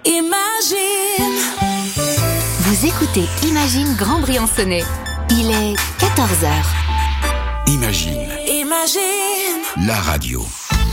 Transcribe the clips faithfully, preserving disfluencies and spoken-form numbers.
Imagine. Vous écoutez Imagine Grand Briançonnais. Il est quatorze heures. Imagine. Imagine. La radio.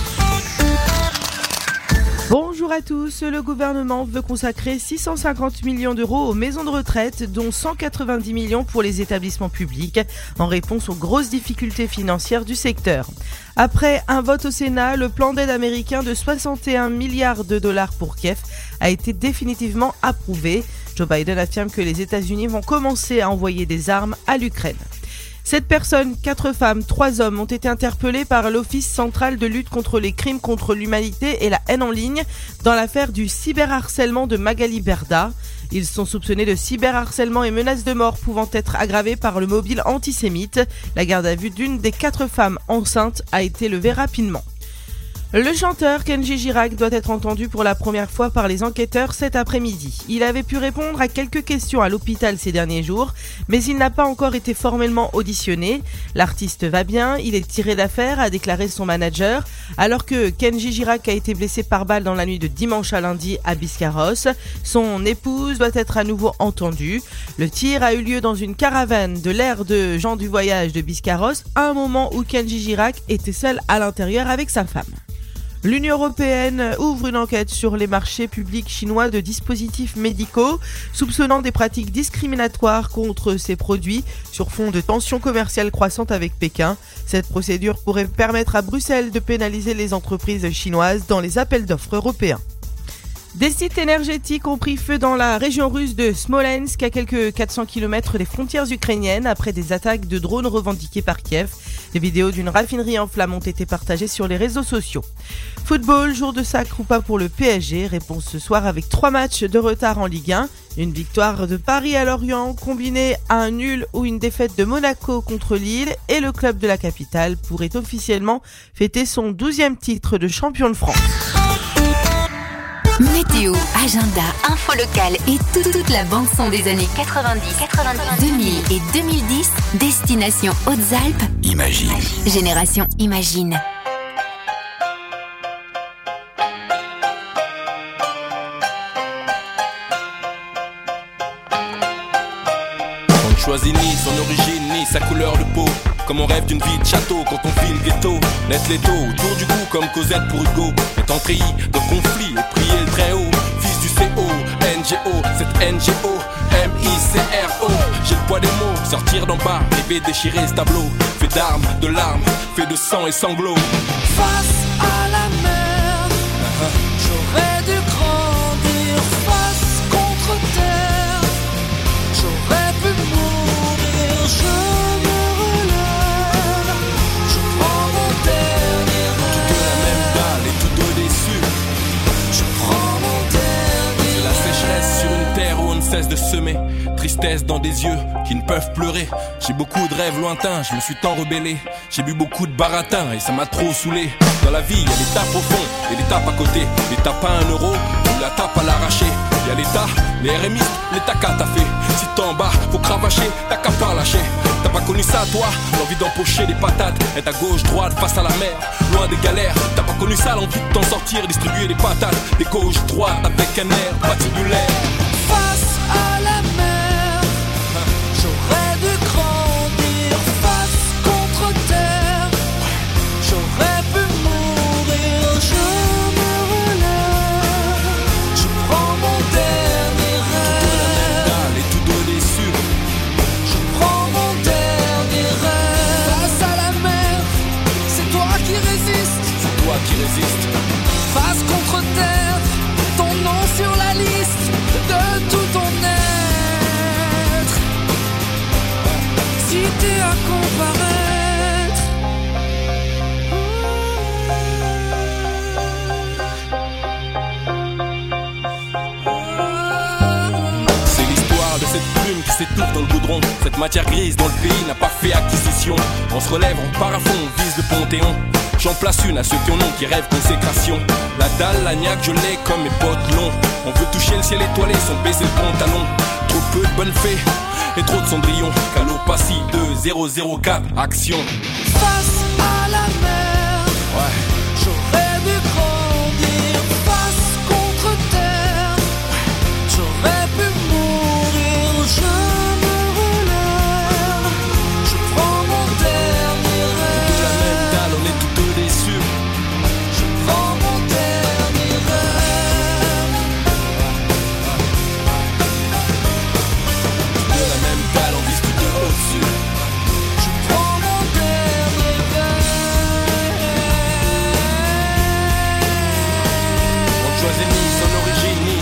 Bonjour à tous, le gouvernement veut consacrer six cent cinquante millions d'euros aux maisons de retraite, dont cent quatre-vingt-dix millions pour les établissements publics, en réponse aux grosses difficultés financières du secteur. Après un vote au Sénat, le plan d'aide américain de soixante et un milliards de dollars pour Kiev a été définitivement approuvé. Joe Biden affirme que les États-Unis vont commencer à envoyer des armes à l'Ukraine. Sept personnes, quatre femmes, trois hommes ont été interpellés par l'Office central de lutte contre les crimes contre l'humanité et la haine en ligne dans l'affaire du cyberharcèlement de Magali Berda. Ils sont soupçonnés de cyberharcèlement et menaces de mort pouvant être aggravées par le mobile antisémite. La garde à vue d'une des quatre femmes enceintes a été levée rapidement. Le chanteur Kenji Girac doit être entendu pour la première fois par les enquêteurs cet après-midi. Il avait pu répondre à quelques questions à l'hôpital ces derniers jours, mais il n'a pas encore été formellement auditionné. L'artiste va bien, il est tiré d'affaire, a déclaré son manager, alors que Kenji Girac a été blessé par balle dans la nuit de dimanche à lundi à Biscarrosse. Son épouse doit être à nouveau entendue. Le tir a eu lieu dans une caravane de l'aire de gens du voyage de Biscarrosse, à un moment où Kenji Girac était seul à l'intérieur avec sa femme. L'Union européenne ouvre une enquête sur les marchés publics chinois de dispositifs médicaux, soupçonnant des pratiques discriminatoires contre ces produits sur fond de tensions commerciales croissantes avec Pékin. Cette procédure pourrait permettre à Bruxelles de pénaliser les entreprises chinoises dans les appels d'offres européens. Des sites énergétiques ont pris feu dans la région russe de Smolensk, à quelques quatre cents kilomètres des frontières ukrainiennes, après des attaques de drones revendiquées par Kiev. Des vidéos d'une raffinerie en flammes ont été partagées sur les réseaux sociaux. Football, jour de sacre ou pas pour le P S G, réponse ce soir avec trois matchs de retard en Ligue un. Une victoire de Paris à Lorient, combinée à un nul ou une défaite de Monaco contre Lille, et le club de la capitale pourrait officiellement fêter son douzième titre de champion de France. Météo, agenda, info locale et toute, toute la bande-son des années quatre-vingt-dix, quatre-vingt-dix, deux mille et deux mille dix, destination Hautes-Alpes. Imagine. Génération Imagine. On ne choisit ni son origine ni sa couleur de peau. Comme on rêve d'une vie de château quand on vit le ghetto. Net l'étau, autour du cou comme Cosette pour Hugo. Étant treillis de conflits et prier le très haut. Fils du C O, N G O, cette N G O, M I C R O. J'ai le poids des mots, sortir d'en bas, rêver déchirer ce tableau. Fait d'armes, de larmes, fait de sang et sanglots. Face à la mer, j'aurais dû grandir. Face contre terre, j'aurais pu mourir. Je cesse de semer tristesse dans des yeux qui ne peuvent pleurer. J'ai beaucoup de rêves lointains, je me suis tant rebellé. J'ai bu beaucoup de baratin et ça m'a trop saoulé. Dans la vie, y'a les tapes au fond et les tapes à côté. Les tapes à un euro ou la tape à l'arraché. Y'a l'État, les R M I, l'État qu'a t'as fait. Si t'es en bas, faut cravacher, t'as qu'à pas lâcher. T'as pas connu ça toi, l'envie d'empocher des patates. Être à gauche, droite, face à la mer, loin des galères. T'as pas connu ça, l'envie de t'en sortir, distribuer des patates. Des gauche, droite, avec un air patibulaire. Face à la mer, j'aurais dû grandir. Face contre terre, j'aurais pu mourir. Je me relève, je prends mon dernier rêve. Et tout dos déçu, je prends mon dernier rêve. Face à la mer, c'est toi qui résistes. c'est toi qui résistes. Face contre terre, ton nom sur la liste de tout ton être. Si t'es à comparaître, C'est l'histoire de cette plume qui s'étouffe dans le goudron. Cette matière grise dont le pays n'a pas fait acquisition. On se relève, on part à fond, on vise le Panthéon. J'en place une à ceux qui en ont, qui rêvent consécration. La dalle, la niaque, je l'ai comme mes potes longs. On veut toucher le ciel étoilé sans baisser le pantalon. Trop peu de bonnes fées et trop de cendrillon. Calopassi deux zéro zéro quatre, action. face à la mer, Ouais. j'aurais dû grandir. Face contre terre,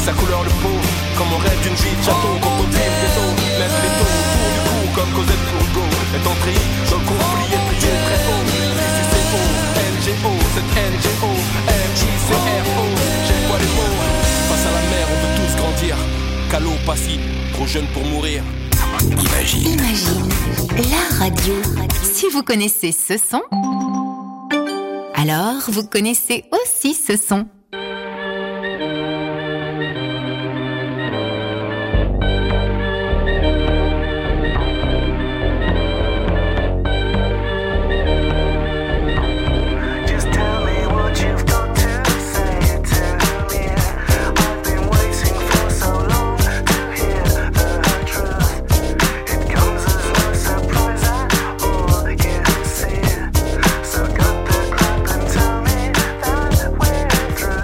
sa couleur le peau. Comme on rêve d'une vie de château, quand on tire des eaux, laisse les taux autour du cou, comme Cosette pour Hugo. Est entré dans le conflit et prié très haut. Ici c'est O, L G O, c'est N G O, M I C R O. J'ai quoi les mots. Face à la mer, on veut tous grandir. Calo, Passy, trop jeune pour mourir. Imagine. Imagine, la radio. Si vous connaissez ce son, alors vous connaissez aussi ce son. Through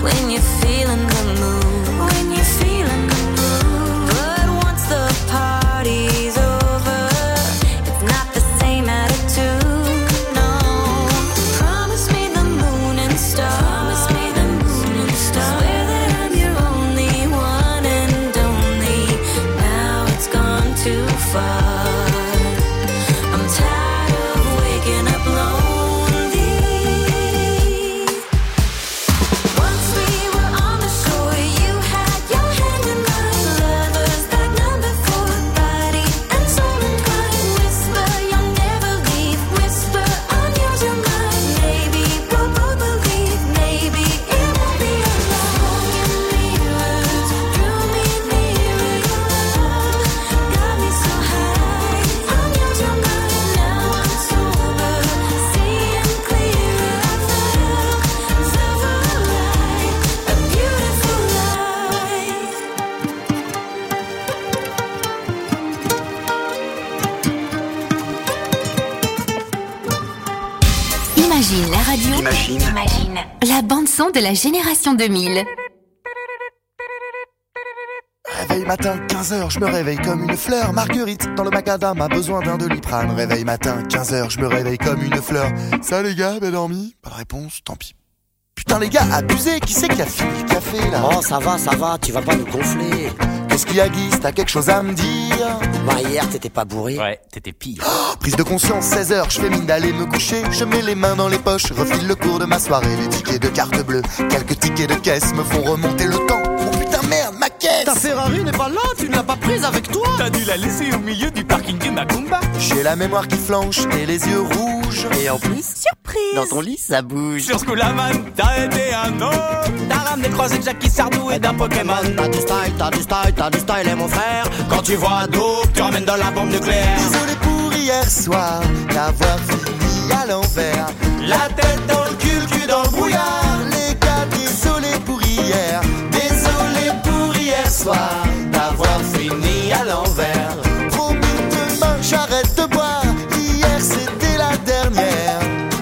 when you're feeling the mood, when you're feeling the mood. But once the party's over, it's not the same attitude, no. Promise me the moon and stars, promise me the moon and stars. Swear that I'm your only one and only. Now it's gone too far. I'm tired of waking up lonely. Once we were on the shore, you had your hand in mine. Lovers like number four, body and soul entwined. Whisper you'll never leave, whisper I'm yours, you're mine. Maybe we'll both believe, maybe it won't be alone. Mirrors drew me nearer, your love got me so high. I'm yours, you're mine. Now I'm sober, seeing clearer. I felt myself alive, a beautiful life. Imagine la radio. Imagine. Imagine la bande son de la génération deux mille. Réveil matin, quinze heures, je me réveille comme une fleur. Marguerite, dans le macadam, a besoin d'un Doliprane. Réveil matin, quinze heures, je me réveille comme une fleur. Ça les gars, bien dormi? Pas de réponse, tant pis. Putain les gars, abusé, qui c'est qui a fini le café là? Oh ça va, ça va, tu vas pas nous gonfler. Qu'est-ce qu'il y a Guy, t'as quelque chose à me dire? Bah hier t'étais pas bourré. Ouais, t'étais pire. Oh, prise de conscience, seize heures, je fais mine d'aller me coucher. Je mets les mains dans les poches, refile le cours de ma soirée. Les tickets de carte bleue, quelques tickets de caisse me font remonter le temps. Oh putain merde, ma caisse! Ta Ferrari n'est pas là, tu ne l'as pas prise avec toi. T'as dû la laisser au milieu du parking du Macumba. J'ai la mémoire qui flanche et les yeux rouges. Et en plus, surprise, dans ton lit ça bouge. Sur ce coup la man, t'as été un homme. T'as ramené croisé de Jackie Sardou et d'un Pokémon. T'as du style, t'as du style, t'as du style et mon frère. Quand tu vois Dope, tu ramènes de la bombe nucléaire. Désolé pour hier soir, d'avoir fini à l'envers. La tête dans le cul, le cul dans le brouillard. Les gars, désolé pour hier. Désolé pour hier soir, d'avoir fini à l'envers. Promis demain, j'arrête de boire. Hier c'était la dernière.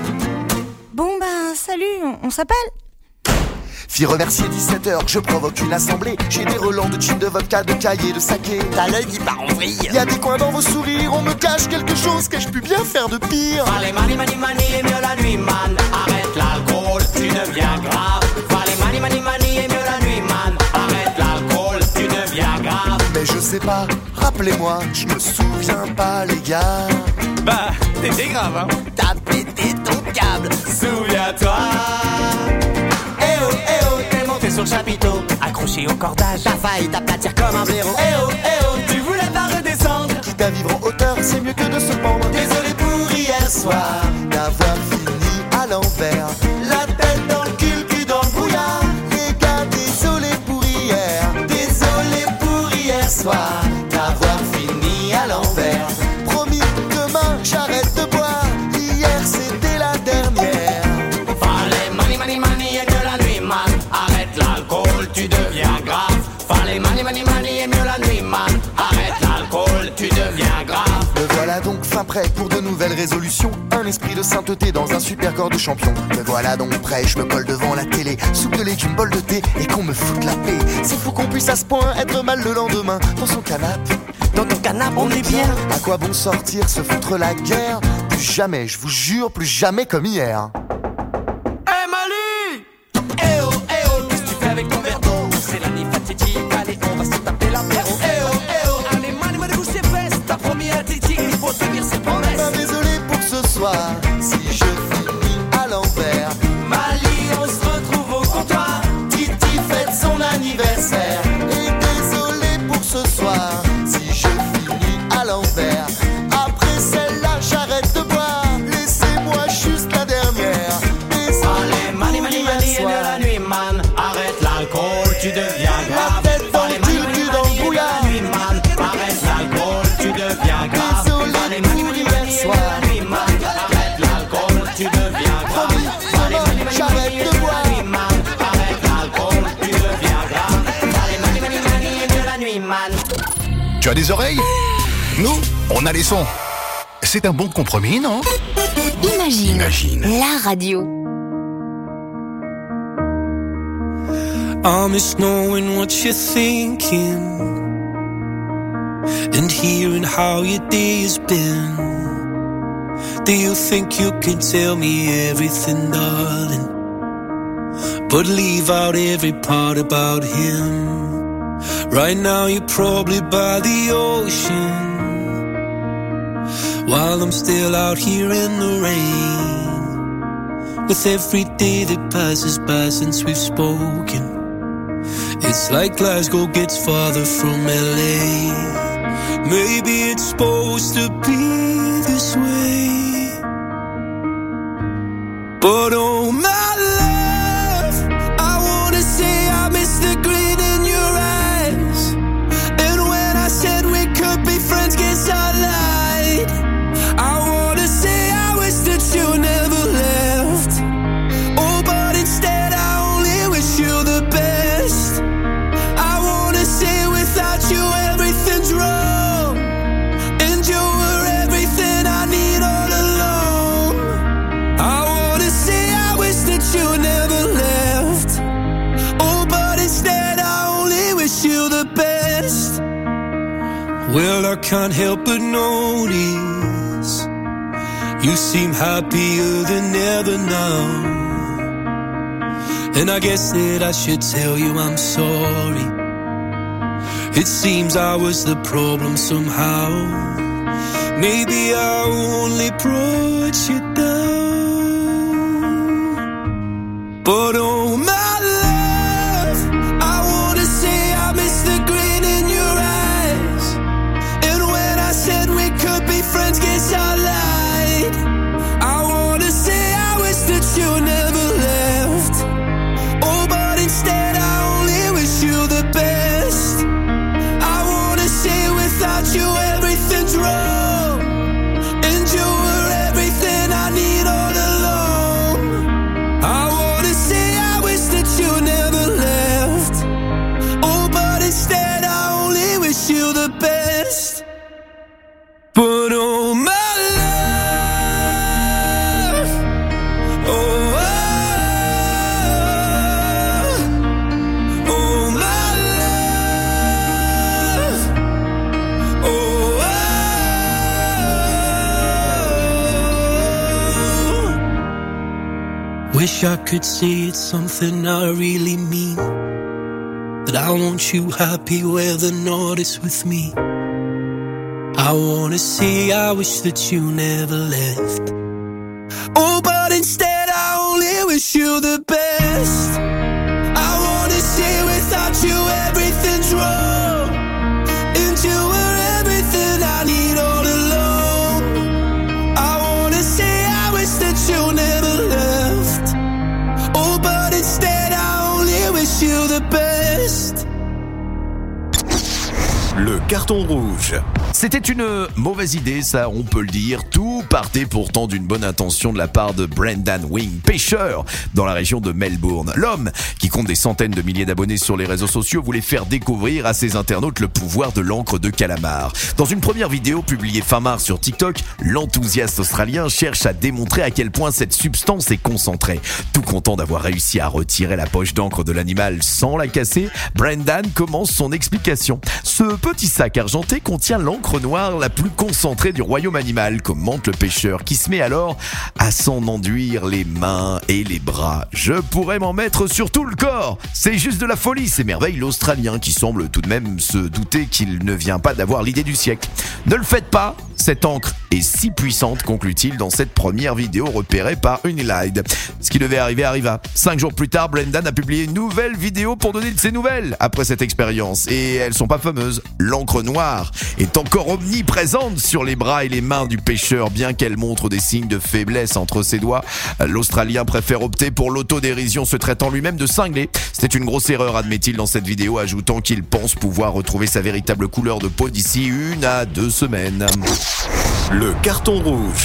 Bon ben salut, on, on s'appelle? Fille remercier dix-sept heures, je provoque une assemblée. J'ai des relents de gin, de vodka, de cahiers, de saké. T'as l'œil qui part en vrille. Y'a des coins dans vos sourires, on me cache quelque chose. Qu'ai-je pu bien faire de pire? Allez, mani, mani, mani, et mieux la nuit, man. Arrête l'alcool, tu deviens grave. Allez, mani, mani, mani, et mieux la nuit, man. Arrête l'alcool, tu deviens grave. Mais je sais pas, rappelez-moi, je me souviens pas les gars. Bah, t'étais grave, hein. T'as pété ton câble. Souviens-toi. Eh oh, eh oh, T'es monté sur le chapiteau, accroché au cordage. t'as failli t'aplatir comme un blaireau. Eh oh, eh oh, tu voulais pas redescendre. Quitte à vivre en hauteur, c'est mieux que de se pendre. Désolé pour hier soir, d'avoir fini à l'envers. La tête dans le cul, le cul dans le brouillard. Les gars, désolé pour hier. Désolé pour hier soir, d'avoir fini à l'envers. Promis, demain, j'arrête de boire. Hier, c'était la dernière. Fallait mani, mani, mani, et mieux la nuit, man. Arrête l'alcool, tu deviens grave. Fallait mani, mani, mani, et mieux la nuit, man. Arrête l'alcool, tu deviens grave. Me voilà donc fin prêt pour de nouvelles résolutions. Un esprit de sainteté dans un super corps de champion. Me voilà donc prêt, je me colle devant la télé. Soupe de légumes, bol de thé et qu'on me foute la paix. C'est fou qu'on puisse à ce point être mal le lendemain. Dans son canapé, Dans ton canapé, on est bien. à quoi bon sortir, se foutre la guerre? Plus jamais, je vous jure, plus jamais comme hier. Eh Mali! Eh oh, eh oh, qu'est-ce que tu fais avec ton verre d'eau? C'est la nuit fatidique, allez, on va se taper l'apéro. Eh oh, eh oh, allez, Mali, Mali, bouge tes fesses. T'as promis à Titi, il faut tenir ses promesses. Ben, désolé pour ce soir, si je finis à l'envers. Mali, on se retrouve au comptoir. Titi fête son anniversaire. Et désolé pour ce soir, si je finis à l'envers. Après celle-là, j'arrête de boire. Laissez-moi juste la dernière. Désolé Allez, Mali, Mali, Mali, et mieux la nuit, man. Arrête l'alcool, tu deviens grave. La tête dans le Allez, cul, Mali, le cul Mali, dans le Mali, et mieux brouillard. la nuit, man. Arrête l'alcool, tu deviens grave. Désolé Allez, Mali, pour Mali, hier Mali, et mieux soir. la nuit, man. Arrête l'alcool, tu deviens grave. Promis, Allez, demain, Mali, Mali, j'arrête Mali, et de mieux boire. la nuit, man. Arrête l'alcool, tu deviens grave. Allez, Mali, Mali, Mali, et mieux la nuit, man. Tu as des oreilles? Nous, on a les sons. C'est un bon compromis, non? Imagine, Imagine. la radio. I miss knowing what you're thinking and hearing how your day has been. Do you think you can tell me everything, darling, but leave out every part about him? Right now you're probably by the ocean, while I'm still out here in the rain. With every day that passes by since we've spoken, it's like Glasgow gets farther from L A. Maybe it's supposed to be this way, but oh my love, I wanna say I miss the grin in your eyes. And when I said we could be friends, guess I lied. I wanna say I wish that you never left. Oh, but instead I only wish you the best. I wanna say without you everything's wrong, and you were everything I need all along. I wanna say I wish that you never left. Oh, but instead I only wish you the best. Well, I can't help but notice you seem happier than ever now, and I guess that I should tell you I'm sorry. It seems I was the problem somehow. Maybe I only brought you down, but oh my love, I wanna say I miss the grin in your eyes. And when I said we could be friends, guess I lied. I wanna say I wish that you never left. Oh, but instead I only wish you the best. I wanna say without you everything's wrong, and you were everything I need all along. I wanna say I wish that you never left. Oh, but instead I only wish you the best. But oh my love, oh, oh, oh my love, oh, oh. Wish I could say it's something I really mean, that I want you happy where the north is with me. I wanna say I wish that you never left. Oh, but instead I only wish you the best. I wanna say without you everything's wrong, and you were everything I need all along. I wanna say I wish that you never left. Oh, but instead I only wish you the best. Le carton rouge. C'était une mauvaise idée, ça, on peut le dire. Tout partait pourtant d'une bonne intention de la part de Brendan Wing, pêcheur dans la région de Melbourne. L'homme, qui compte des centaines de milliers d'abonnés sur les réseaux sociaux, voulait faire découvrir à ses internautes le pouvoir de l'encre de calamar. Dans une première vidéo publiée fin mars sur TikTok, l'enthousiaste australien cherche à démontrer à quel point cette substance est concentrée. Tout content d'avoir réussi à retirer la poche d'encre de l'animal sans la casser, Brendan commence son explication. Ce petit sac argenté contient l'encre noire la plus concentrée du royaume animal, commente le pêcheur, qui se met alors à s'en enduire les mains et les bras. Je pourrais m'en mettre sur tout le corps. C'est juste de la folie, s'émerveille l'Australien, qui semble tout de même se douter qu'il ne vient pas d'avoir l'idée du siècle. Ne le faites pas, cette encre est si puissante, conclut-il dans cette première vidéo repérée par Unilide. Ce qui devait arriver arriva. Cinq jours plus tard, Brendan a publié une nouvelle vidéo pour donner de ses nouvelles après cette expérience. Et elles sont pas fameuses. L'encre noire est encore omniprésente sur les bras et les mains du pêcheur, bien qu'elle montre des signes de faiblesse entre ses doigts. L'Australien préfère opter pour l'autodérision, se traitant lui-même de cinglé. C'était une grosse erreur, admet-il dans cette vidéo, ajoutant qu'il pense pouvoir retrouver sa véritable couleur de peau d'ici une à deux semaines. Le carton rouge.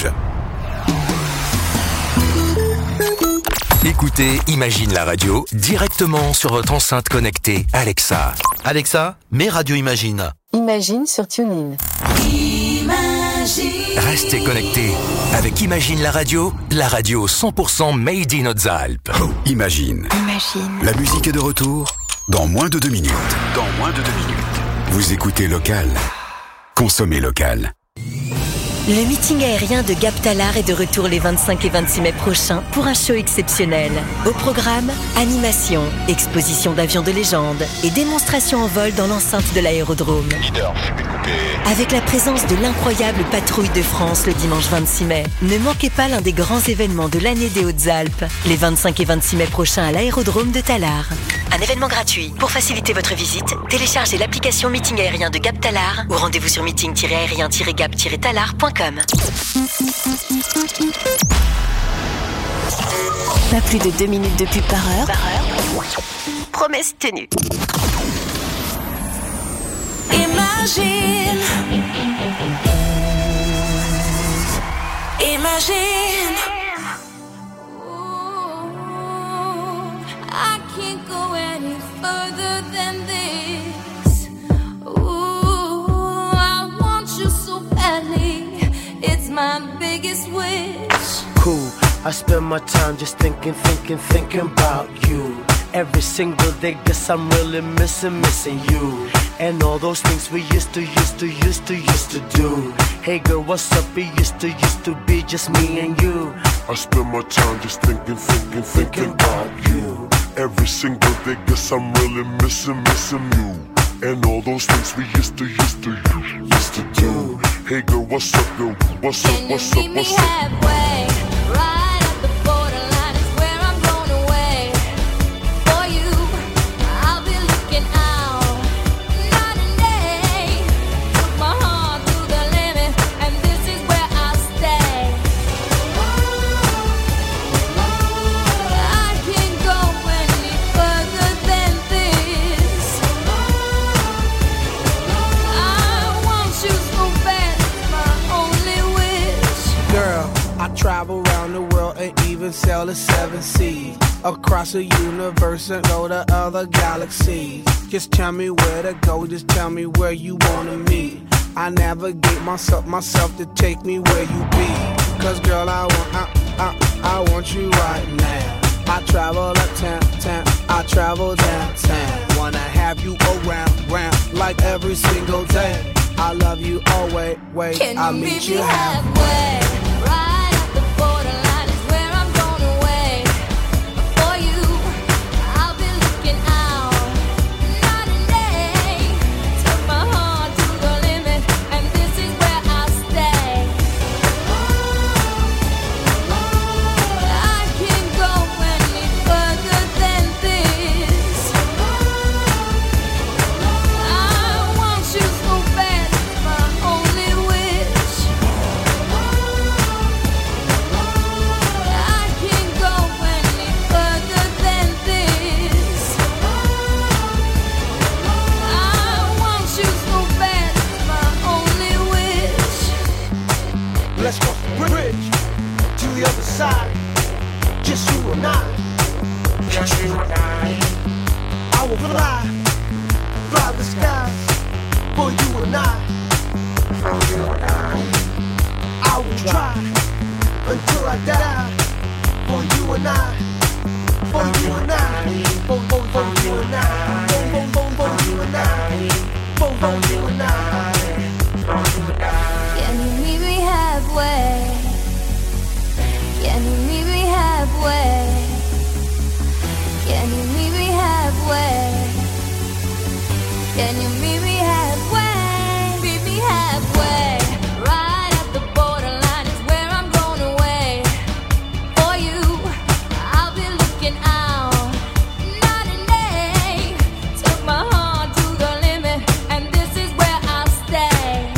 Écoutez Imagine la radio directement sur votre enceinte connectée Alexa. Alexa, mets Radio Imagine. Imagine sur TuneIn. Imagine. Restez connectés avec Imagine la radio, la radio cent pour cent made in Hautes-Alpes. Oh, Imagine. Imagine. La musique est de retour dans moins de deux minutes. Dans moins de deux minutes. Vous écoutez Local. Consommez local. Le meeting aérien de Gap Talar est de retour les vingt-cinq et vingt-six mai prochains pour un show exceptionnel. Au programme, animation, exposition d'avions de légende et démonstration en vol dans l'enceinte de l'aérodrome. Leader, fumée coupée. Avec la présence de l'incroyable Patrouille de France le dimanche vingt-six mai. Ne manquez pas l'un des grands événements de l'année des Hautes-Alpes, les vingt-cinq et vingt-six mai prochains à l'aérodrome de Talar. Un événement gratuit. Pour faciliter votre visite, téléchargez l'application Meeting aérien de Gap Talar ou rendez-vous sur meeting aérien gap talar point com. Pas plus de deux minutes de pub par heure. Par heure. Promesse tenue. Imagine, imagine. Ooh, I can't go any further than this. Ooh, I want you so badly. It's my biggest wish. Cool, I spend my time just thinking, thinking, thinking about you. Every single day, guess I'm really missing, missing you. And all those things we used to, used to, used to, used to do. Hey girl, what's up? It used to, used to be just me and you. I spend my time just thinking, thinking, thinking about you. Every single day, guess I'm really missing, missing you. And all those things we used to, used to, used to do. Hey girl, what's up, girl? What's up, what's up, what's up? Halfway, right at the borderline is where I'm going away. For you, I'll be looking out night and day. Took my heart to the limit, and this is where I'll stay. I can't go any further than this. I want you so bad, it's my only wish. Girl, I travel around the world and even sail the seven seas. Across the universe and go to other galaxies. Just tell me where to go, just tell me where you wanna meet. I navigate myself, myself to take me where you be. Cause girl, I want, I, I, I want you right now. I travel uptown, town, I travel downtown. Wanna have you around, round, like every single day. I love you always, wait, Can I'll you meet meet you me halfway. halfway? Right at the borderline is where I'm going away. For you, I'll be looking out night and day. Took my heart to the limit, and this is where I'll stay. I can't go any further than this. I want you so bad, it's my only wish. I can't go any further than this. I want you so bad, it's my only wish. Let's cross the bridge to the other side. Just you and I. Just you and I. I will fly, fly the skies for you and I. For you and I. I will try until I die for you and I. For you and I. For, for, for you and I. For, for, for, for you and I. For, for you and I. Can you meet me halfway? Can you meet me halfway? Can you meet me halfway? Can you meet me halfway? Meet me halfway. Right at the borderline is where I'm going away. For you, I'll be looking out night and day. Took my heart to the limit, and this is where I'll stay.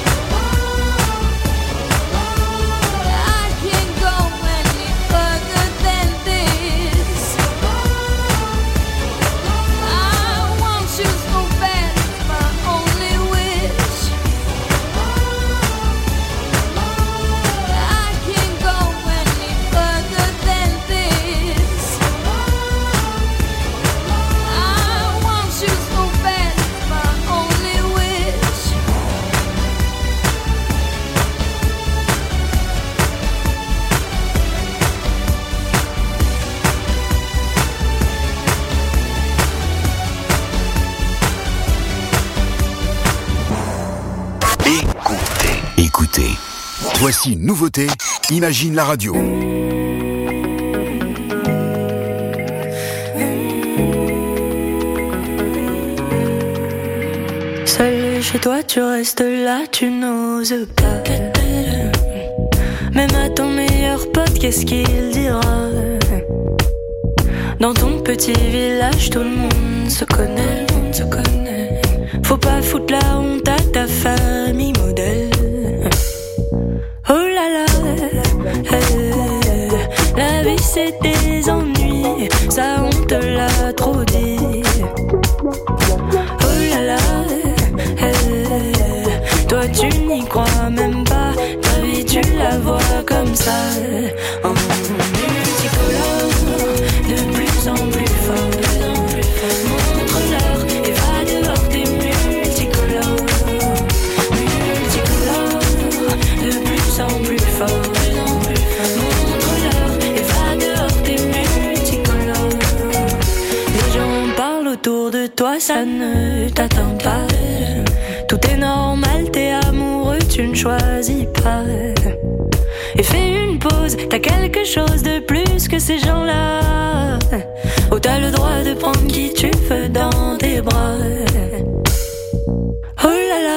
I can't go any further than this. I want you so bad, it's Voici une nouveauté, Imagine la radio. Seul chez toi, tu restes là, tu n'oses pas. Même à ton meilleur pote, qu'est-ce qu'il dira? Dans ton petit village, tout le monde se connaît, tout le monde se connaît. Faut pas foutre la honte à ta famille modèle. Oh là là, eh, la vie c'est des ennuis, ça on te l'a trop dit. Oh là là, eh, toi tu n'y crois même pas, ta vie tu la vois comme ça. En multicolore, de plus en plus fort. Montre-leur et va dehors, t'es multicolore. Multicolore, de plus en plus fort. Montre-leur et va dehors, t'es multicolore. Les gens parlent autour de toi, ça ne t'attend pas. Tout est normal, t'es amoureux, tu ne choisis pas. Et fais une pause, t'as quelque chose de plus que ces gens-là. Oh, t'as le droit de prendre qui tu veux dans tes bras. Oh là là,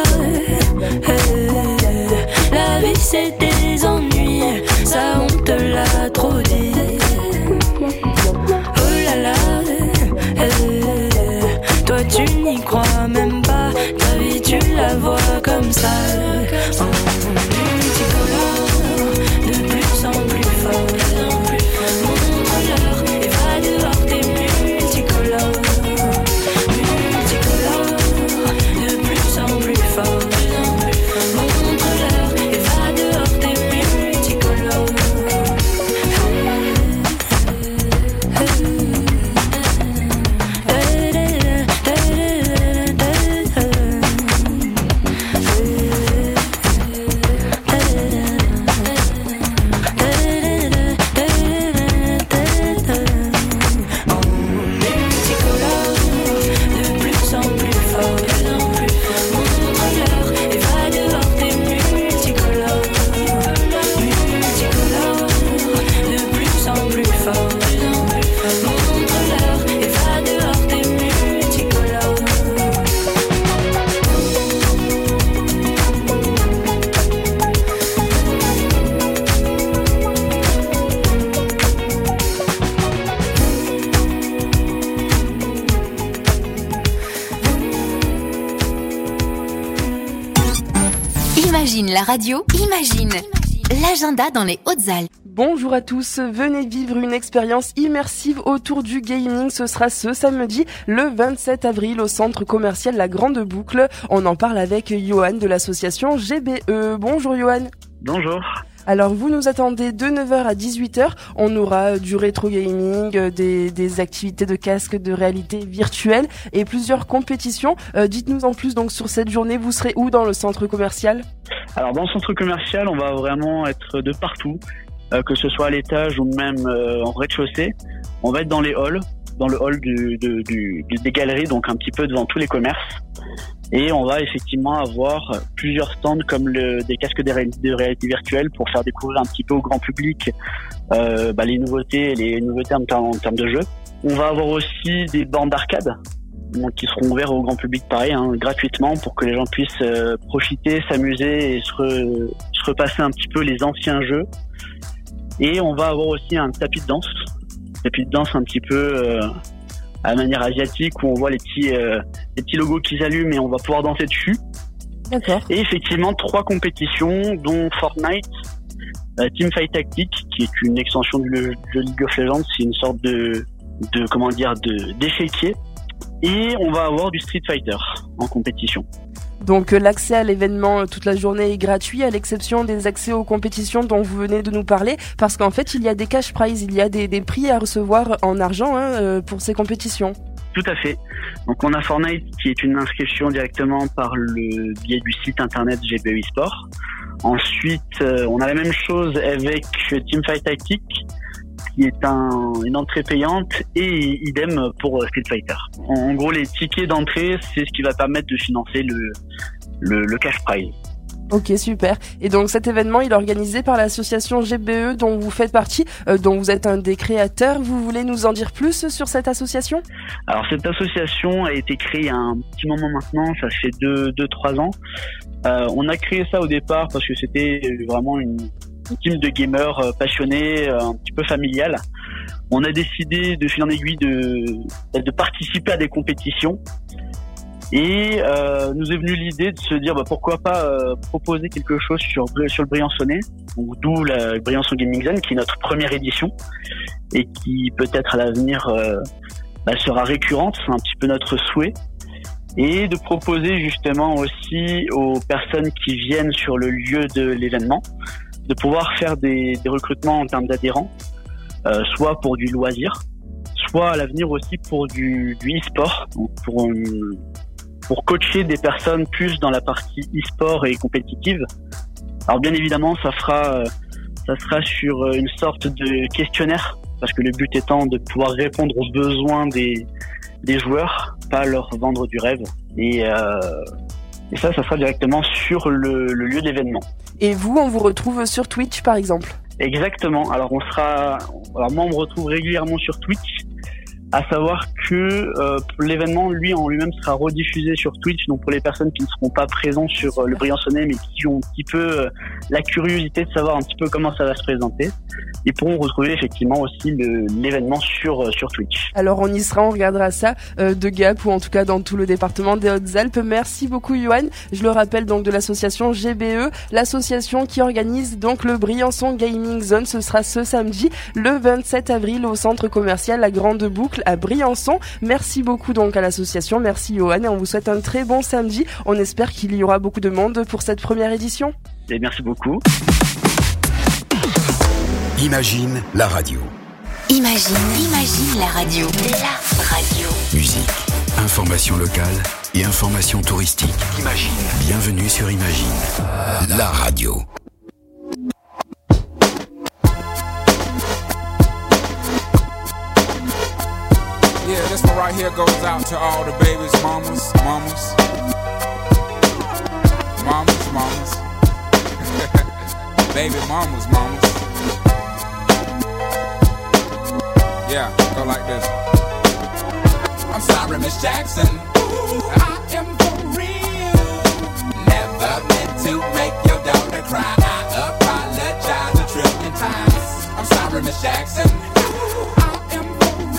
eh, la vie c'est des ennuis, ça on te l'a trop dit. Oh là là, eh, toi tu n'y crois même pas, ta vie tu la vois comme ça. Oh, multicolore, de plus en plus fort. Montre-leur et va dehors, t'es multicolore. Multicolore, de plus en plus fort. Montre-leur et va dehors, t'es multicolore. Imagine la radio, imagine l'agenda dans les Hautes-Alpes. Bonjour à tous, venez vivre une expérience immersive autour du gaming. Ce sera ce samedi, le vingt-sept avril, au centre commercial La Grande Boucle. On en parle avec Johan de l'association G B E. Bonjour Johan. Bonjour. Alors vous nous attendez de neuf heures à dix-huit heures, on aura du rétro gaming, des, des activités de casque de réalité virtuelle et plusieurs compétitions. Euh, dites-nous en plus donc sur cette journée, vous serez où dans le centre commercial? Alors dans le centre commercial, on va vraiment être de partout, euh, que ce soit à l'étage ou même euh, en rez-de-chaussée. On va être dans les halls, dans le hall du, du, du, des galeries, donc un petit peu devant tous les commerces. Et on va effectivement avoir plusieurs stands comme le, des casques de, ré, de réalité virtuelle pour faire découvrir un petit peu au grand public euh, bah, les nouveautés, les nouveautés en, en, en termes de jeux. On va avoir aussi des bornes d'arcade donc, qui seront ouvertes au grand public pareil, hein, gratuitement pour que les gens puissent euh, profiter, s'amuser et se, re, se repasser un petit peu les anciens jeux. Et on va avoir aussi un tapis de danse, tapis de danse un petit peu... Euh, à la manière asiatique où on voit les petits, euh, les petits logos qui s'allument et on va pouvoir danser dessus. D'accord. Et effectivement, trois compétitions, dont Fortnite, euh, Teamfight Tactics, qui est une extension du jeu League of Legends, c'est une sorte de, de comment dire, de, d'échiquier. Et on va avoir du Street Fighter en compétition. Donc euh, l'accès à l'événement euh, toute la journée est gratuit, à l'exception des accès aux compétitions dont vous venez de nous parler, parce qu'en fait il y a des cash prizes, il y a des, des prix à recevoir en argent hein, euh, pour ces compétitions. Tout à fait. Donc on a Fortnite qui est une inscription directement par le biais du site internet G B E eSport. Ensuite euh, on a la même chose avec Teamfight Tactics, qui est un, une entrée payante, et idem pour Street Fighter. En, en gros, les tickets d'entrée, c'est ce qui va permettre de financer le, le, le cash prize. Ok, super. Et donc cet événement, il est organisé par l'association G B E dont vous faites partie, euh, dont vous êtes un des créateurs. Vous voulez nous en dire plus sur cette association ? Alors cette association a été créée il y a un petit moment maintenant, ça fait deux, deux, trois ans. Euh, on a créé ça au départ parce que c'était vraiment une, une team de gamers euh, passionnés, euh, un petit peu familiale. On a décidé de fil en aiguille de, de participer à des compétitions. Et euh, nous est venue l'idée de se dire bah, pourquoi pas euh, proposer quelque chose sur, sur le Briançonnais, donc d'où la Briançon Gaming Zone qui est notre première édition et qui peut-être à l'avenir euh, bah, sera récurrente, c'est un petit peu notre souhait, et de proposer justement aussi aux personnes qui viennent sur le lieu de l'événement de pouvoir faire des, des recrutements en termes d'adhérents, euh, soit pour du loisir, soit à l'avenir aussi pour du, du e-sport, donc pour une, pour coacher des personnes plus dans la partie e-sport et compétitive. Alors bien évidemment, ça fera, ça sera sur une sorte de questionnaire, parce que le but étant de pouvoir répondre aux besoins des, des joueurs, pas leur vendre du rêve. Et, euh, et ça, ça sera directement sur le, le lieu d'événement. Et vous, on vous retrouve sur Twitch, par exemple ? Exactement. Alors on sera, alors moi on me retrouve régulièrement sur Twitch. À savoir que euh, l'événement, lui, en lui-même, sera rediffusé sur Twitch. Donc pour les personnes qui ne seront pas présentes sur euh, le Briançonnais, mais qui ont un petit peu euh, la curiosité de savoir un petit peu comment ça va se présenter, ils pourront retrouver effectivement aussi le, l'événement sur euh, sur Twitch. Alors on y sera, on regardera ça euh, de Gap ou en tout cas dans tout le département des Hautes-Alpes. Merci beaucoup, Yoann. Je le rappelle donc de l'association G B E, l'association qui organise donc le Briançon Gaming Zone. Ce sera ce samedi, le vingt-sept avril, au centre commercial La Grande Boucle à Briançon. Merci beaucoup donc à l'association, merci Yoann, et on vous souhaite un très bon samedi. On espère qu'il y aura beaucoup de monde pour cette première édition. Et merci beaucoup. Imagine la radio. Imagine, imagine la radio. La radio. Musique, information locale et information touristique. Imagine. Bienvenue sur Imagine, la radio. Yeah, this one right here goes out to all the babies, mamas, mamas, mamas, mamas, baby mamas, mamas. Yeah, go like this. I'm sorry, Miss Jackson. Ooh, I am for real. Never meant to make your daughter cry. I apologize a trillion times. I'm sorry, Miss Jackson. Ooh, I am for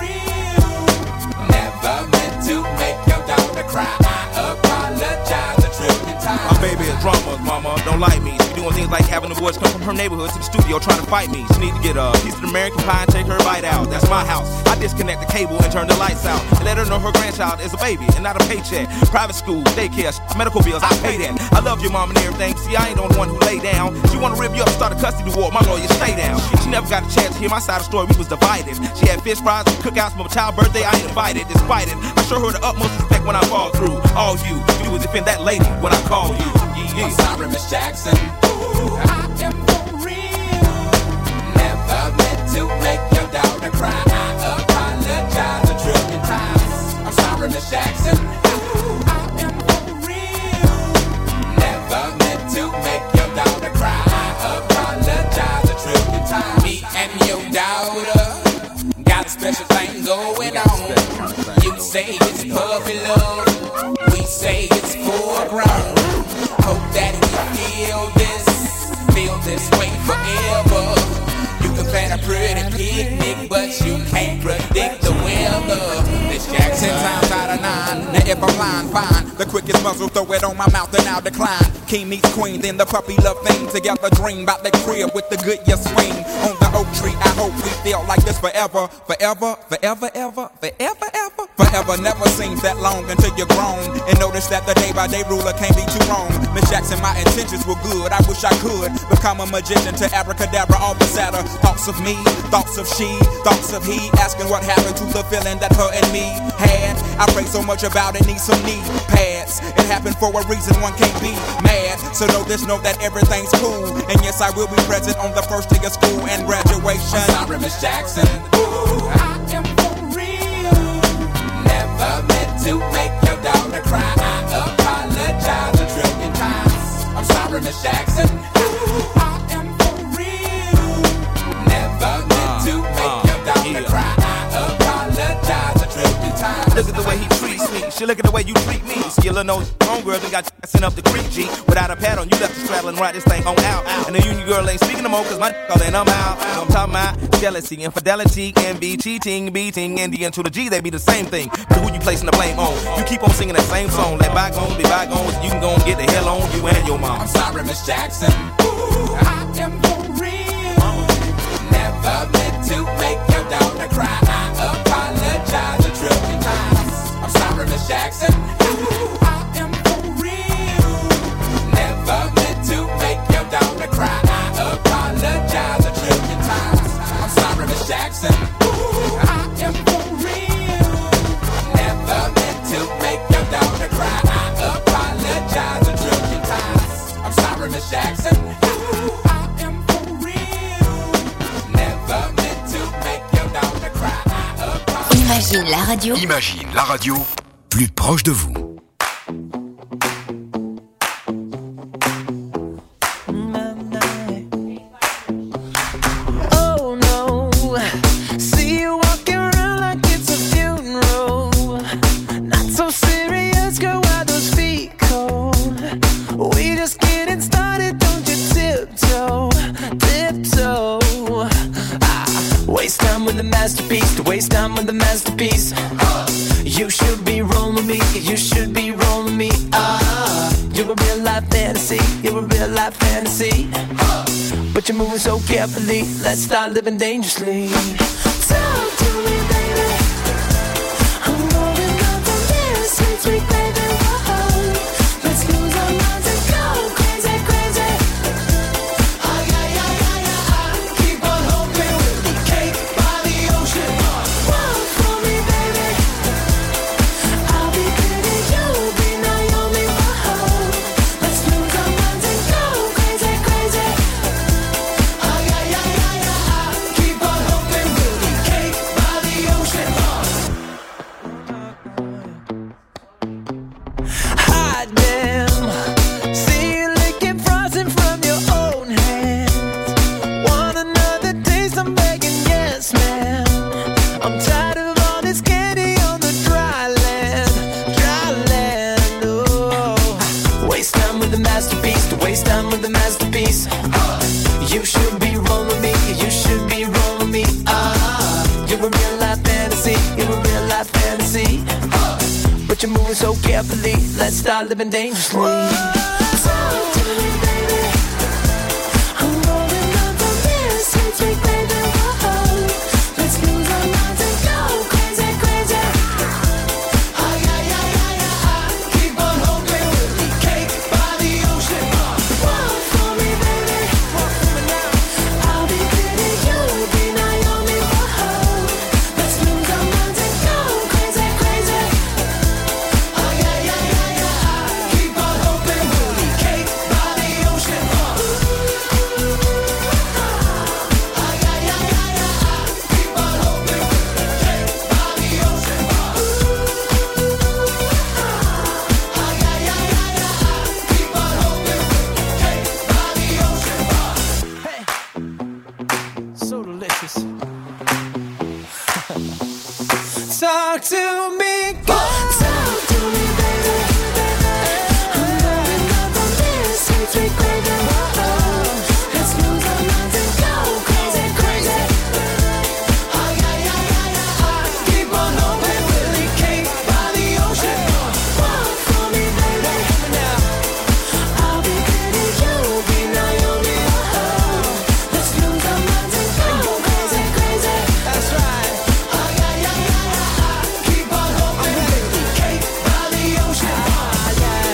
real. Never meant to make your daughter cry. I apologize a trillion times. My baby is drama, mama, don't like me. She doing things like having the boys come from her neighborhood to the studio trying to fight me. She need to get a piece of American pie and take her bite out. That's my house. I disconnect the cable and turn the lights out. And let her know her grandchild is a baby and not a paycheck. Private school, daycare, medical bills, I pay that. I love your mom and everything. See, I ain't the only one who lay down. She wanna rip you up, start a custody war. My lawyer, stay down. She never got a chance to hear my side of the story. We was divided. She had fish fries, cookouts for my child's birthday. I ain't invited, despite it. I show her the utmost respect when I fall through. All you do is defend that lady when I call you. Yeah. I'm sorry, Miss Jackson. Ooh, I am for real. Never meant to make your daughter cry. I apologize a trillion times. I'm sorry, Miss Jackson. Ooh, I am for real. Never meant to make your daughter cry. I apologize a trillion times. Me and your daughter got a special thing going on. You say it's puppy love. We say it's foreground. Hope that we feel this, feel this way forever. You can plan a pretty picnic, but you can't predict the weather. Miss Jackson, ten times out of nine. Now if I'm lying, fine. The quickest muzzle, throw it on my mouth and I'll decline. King meets queen, then the puppy love thing. Together dream about that crib with the good year swing. On the oak tree, I hope we feel like this forever. Forever, forever, ever, forever, ever. Forever never seems that long until you're grown. And notice that the day by day ruler can't be too wrong. Miss Jackson, my intentions were good. I wish I could become a magician to abracadabra all the sadder. Thoughts of me, thoughts of she, thoughts of he. Asking what happened to the feeling that her and me had. I pray so much about it, need some knee pads. It happened for a reason, one can't be mad. So know this, know that everything's cool. And yes, I will be present on the first day of school and graduation. I'm sorry, Miss Jackson. Ooh, I am for real. Never meant to make your daughter cry. I apologize a trillion times. I'm sorry, Miss Miss Jackson. Ooh, I am for real. Never meant to make your daughter cry. I apologize a trillion times. Look at the way he treats me. She look at the way you treat me. Skillin' those homegirls and got you sent up the creek, G. Without a pad on, you left the straddle and ride this thing on out. And the union girl ain't speaking no more, cause my call and I'm out. So I'm talking about jealousy, infidelity, envy, cheating, beating, and the N to the G, they be the same thing. But who you placing the blame on? You keep on singing that same song. Let bygones be bygones, you can go and get the hell on you and your mom. I'm sorry, Miss Jackson. Ooh, I am for real. Never meant to make your daughter cry. I apologize a trillion times. I'm sorry, Miss Jackson. Ooh, I am for real. Never meant to make your daughter cry. I apologize a trillion times. I'm sorry, Miss Jackson. Ooh, I am for real. Never meant to make your daughter cry. I apologize a trillion times. I'm sorry, Miss Jackson. Ooh, I am for real. Never meant to make your daughter cry. I apologize. Imagine la radio. Imagine la radio plus proche de vous. Oh no, see you walking around like it's a funeral. Not so serious, girl, why those feet cold? We just getting started, don't you tiptoe, tiptoe. Ah, waste time with the masterpiece, to waste time with the masterpiece. Uh, you should be rolling me, you should be rolling me. Ah, you're a real life fantasy, you're a real life fantasy. Uh, but you're moving so carefully, let's start living dangerously. Talk to me, baby. I'm rolling up on this sweet, sweet baby. Whoa. Let's lose our minds and go crazy, crazy. Ay, ay, ay, ay, ay, ay. Keep on hoping we'll be cake by the ocean. Walk for me, baby. I'll be pretty, you'll be Naomi. Whoa. Let's lose our minds and go crazy, crazy. Ay, ay, ay, ay, ay, ay. Keep on hoping we'll be cake by the ocean. Hot damn, see you licking frosting from your own hands. Want another taste? I'm begging, yes, man. I'm tired of all this candy on the dry land, dry land. Oh, waste time with the masterpiece, to waste time with the masterpiece. Uh, you should be rolling me, you should be rolling me. Ah, you're a real life fantasy, you're a real life fantasy. Uh, but you're moving so carefully, let's start living dangerously. Talk to me, baby. I'm rolling up on this sweet, sweet baby. Whoa. Let's lose our minds and go crazy, crazy. Ay, ay, ay, ay, ay, ay. Keep on hoping we'll be cake by the ocean. Walk for me, baby. Walk for me now. I'll be pretty, you'll be Naomi. Whoa. Let's lose our minds and go crazy, crazy. Ay, ay, ay, ay, ay, ay. Keep on hoping we'll be cake by the ocean. Ay, ay, ay, ay, ay, ay. Keep on hoping we'll be cake by the ocean. Ay, ay, ay, ay, ay, ay. Keep on hoping we'll be cake by the ocean. Hey, so delicious. Talk to me, girl. Talk to me, baby. I'm rolling up on this sweet, sweet baby. Whoa. Let's lose our minds and go crazy, crazy. Ay, ay, ay, ay, ay, ay. Keep on hoping we'll be cake by the ocean. Walk for me, baby. I'll be pretty, you'll be Naomi. Whoa. Let's lose our minds and go crazy, crazy. That's right. Ay, ay, ay, ay, ay, ay. Keep on hoping we'll be cake by the ocean. Ah, yeah.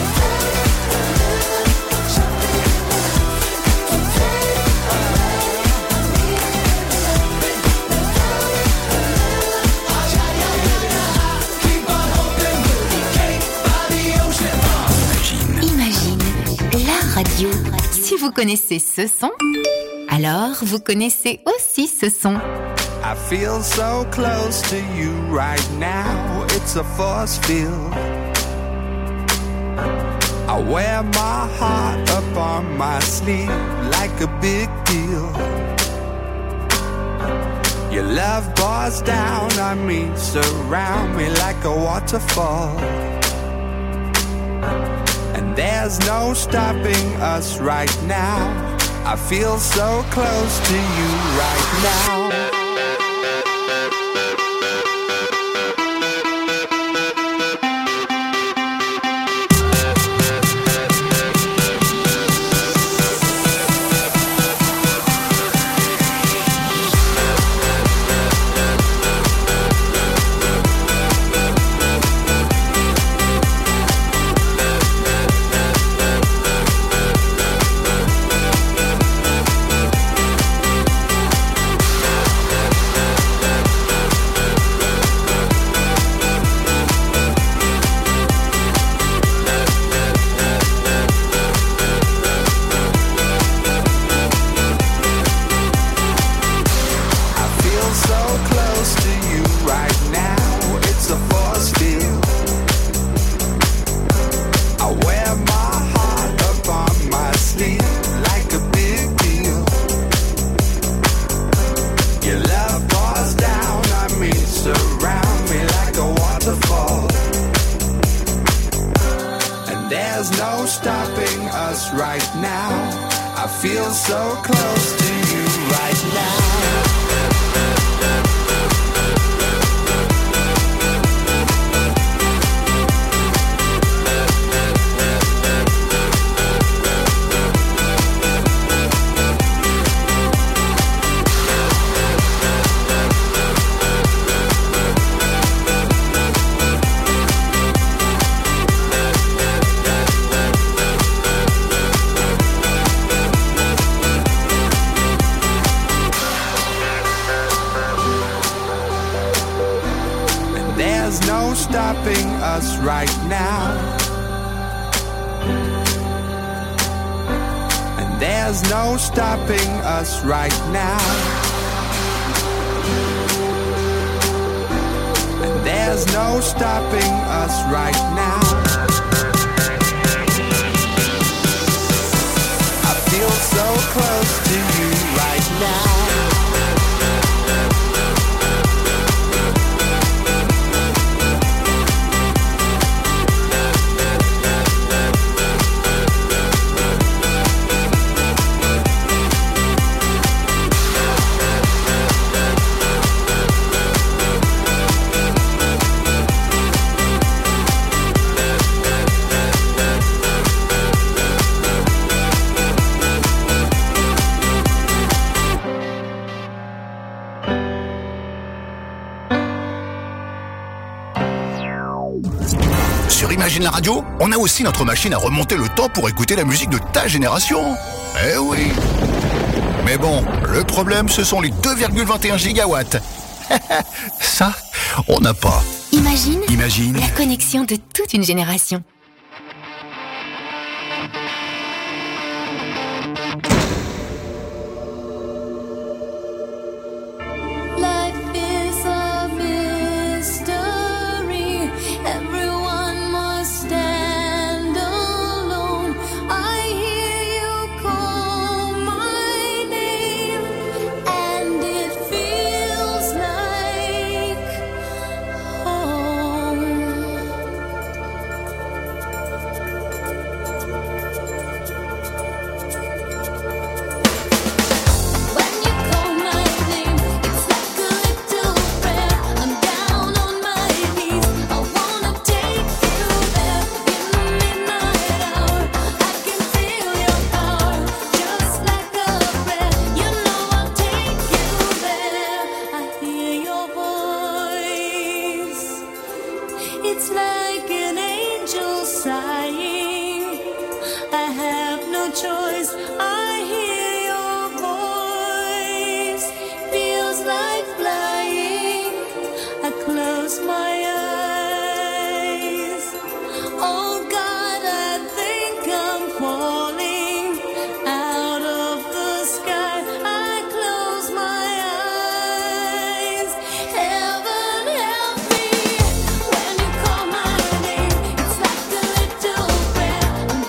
Keep on hoping we'll be cake by the ocean. Imagine la radio. Si vous connaissez ce son, alors vous connaissez aussi ce son. I feel so close to you right now. It's a force field. I wear my heart up on my sleeve like a big deal. Your love pours down on me, surround me like a waterfall. And there's no stopping us right now. I feel so close to you right now. Right now, and there's no stopping us right now. I feel so close to you right now. Imagine la radio, on a aussi notre machine à remonter le temps pour écouter la musique de ta génération. Eh oui. Mais bon, le problème, ce sont les deux virgule vingt et un gigawatts. Ça, on n'a pas. Imagine, Imagine la connexion de toute une génération. Heaven help me when you call my name. It's like a little prayer.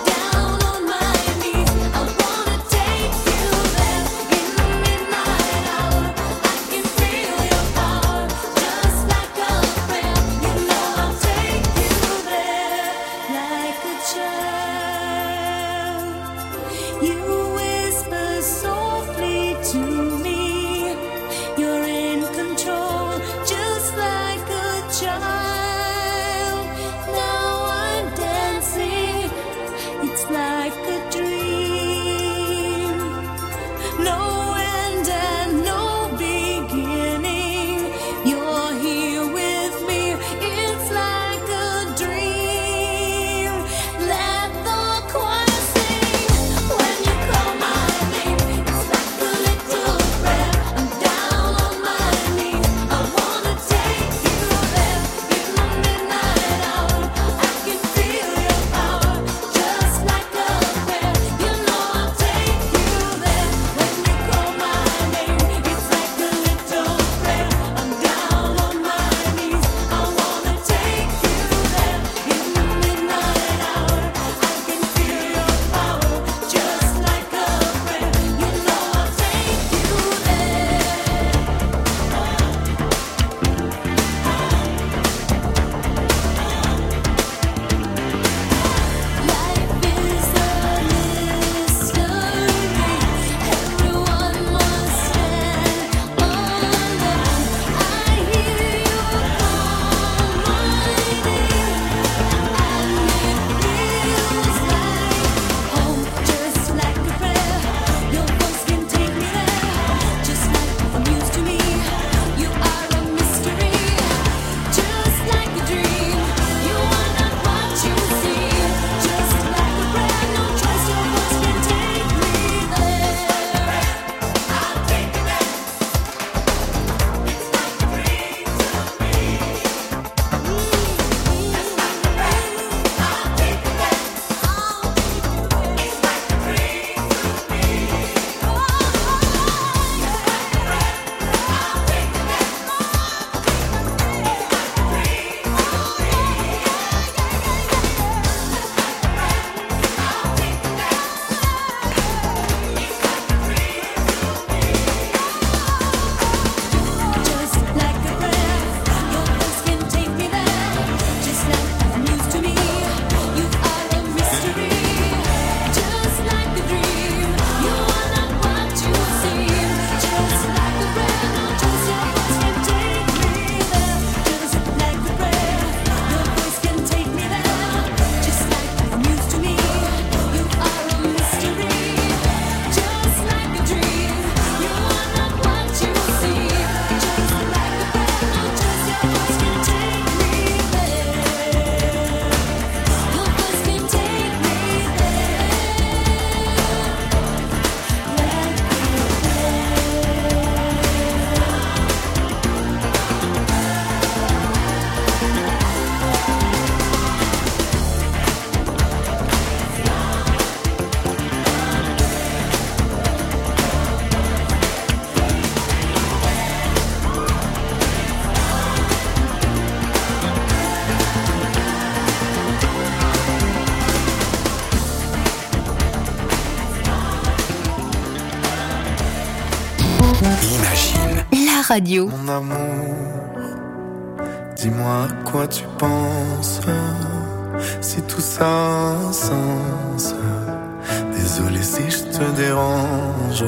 Radio. Mon amour, dis-moi à quoi tu penses, si tout ça a un sens. Désolé si je te dérange.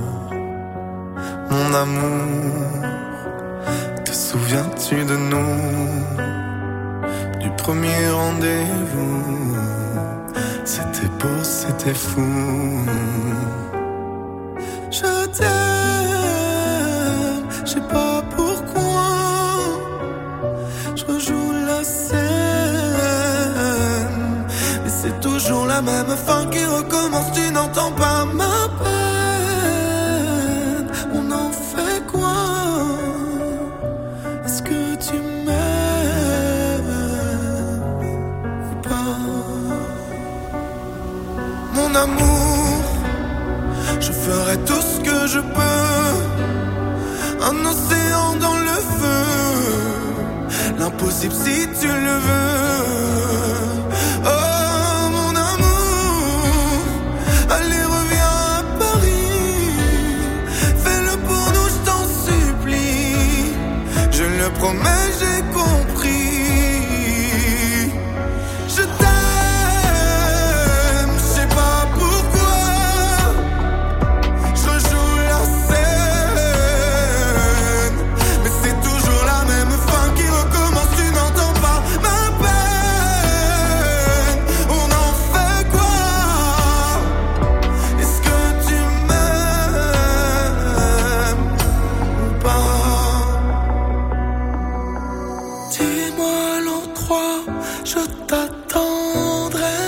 Mon amour, te souviens-tu de nous, du premier rendez-vous? C'était beau, c'était fou. Je t'aime, je sais pas pourquoi. Je rejoue la scène, mais c'est toujours la même fin qui recommence. Tu n'entends pas ma peine. On en fait quoi? Est-ce que tu m'aimes ou pas? Mon amour, je ferai tout ce que je peux. Un océan dans le feu, l'impossible si tu le veux. Oh mon amour, allez reviens à Paris. Fais-le pour nous, je t'en supplie. Je le promets, j'ai compris. Je t'aime, je sais pas pourquoi. Je rejoue la scène, mais c'est toujours la même fin qui recommence. Tu n'entends pas ma peine. On en fait quoi? Est-ce que tu m'aimes ou pas? Dis-moi l'endroit, je t'attendrai.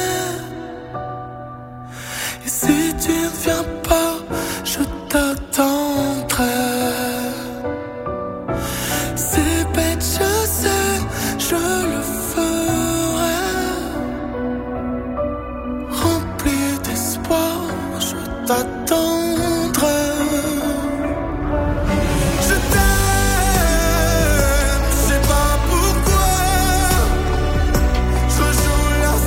Et si tu ne viens pas, je t'attendrai. C'est bête, je sais, je le ferai. Rempli d'espoir, je t'attendrai. Je t'aime, je sais pas pourquoi. Je rejoue la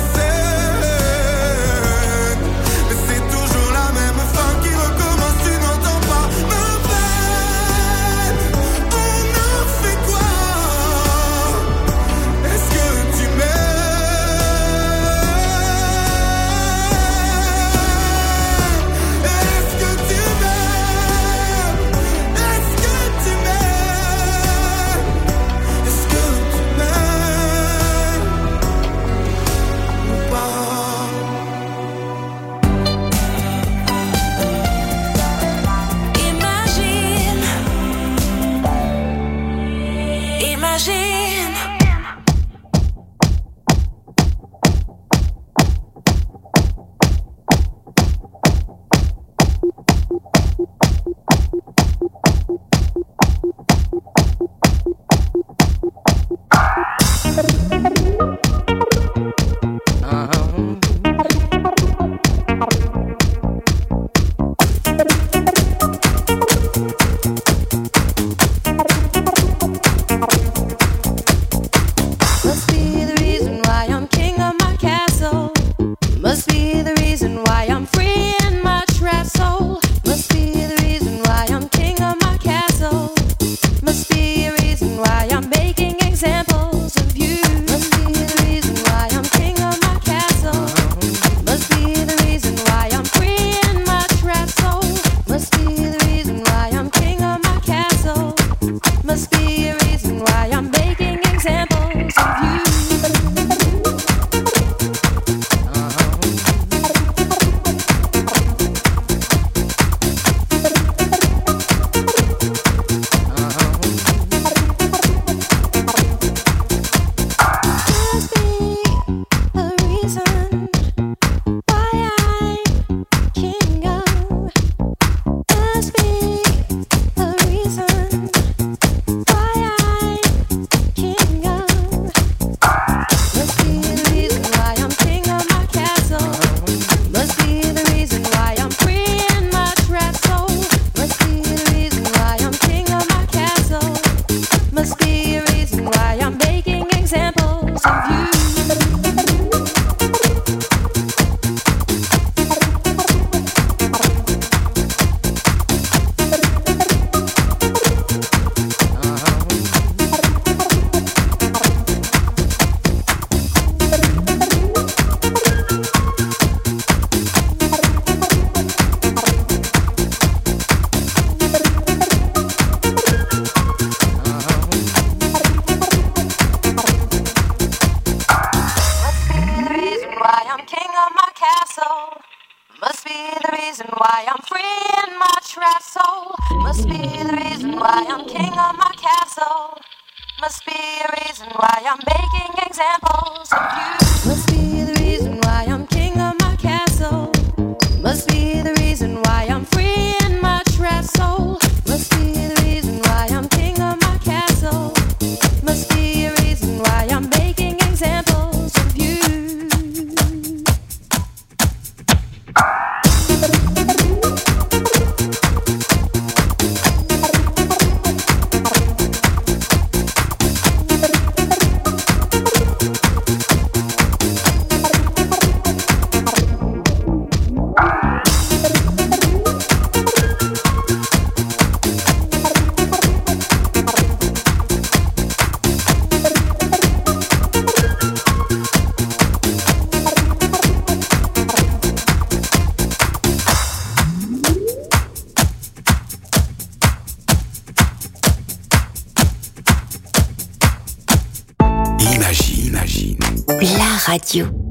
reason why I'm free in my trapped soul. Must be the reason why I'm king of my castle. Must be a reason why I'm making examples of you. Must be the reason why I'm king of my castle. Must be the reason why I'm free in my trapped soul. Must be the reason why I'm king of my castle. Must be a reason why I'm making examples of you. La radio.